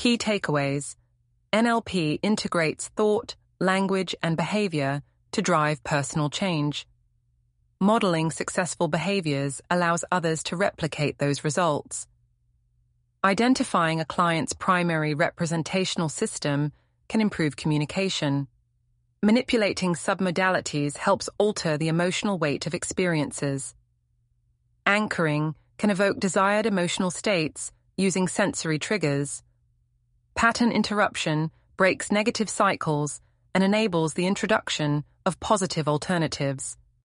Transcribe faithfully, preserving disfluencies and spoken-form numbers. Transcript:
Key takeaways. N L P integrates thought, language, and behavior to drive personal change. Modeling successful behaviors allows others to replicate those results. Identifying a client's primary representational system can improve communication. Manipulating submodalities helps alter the emotional weight of experiences. Anchoring can evoke desired emotional states using sensory triggers. Pattern interruption breaks negative cycles and enables the introduction of positive alternatives.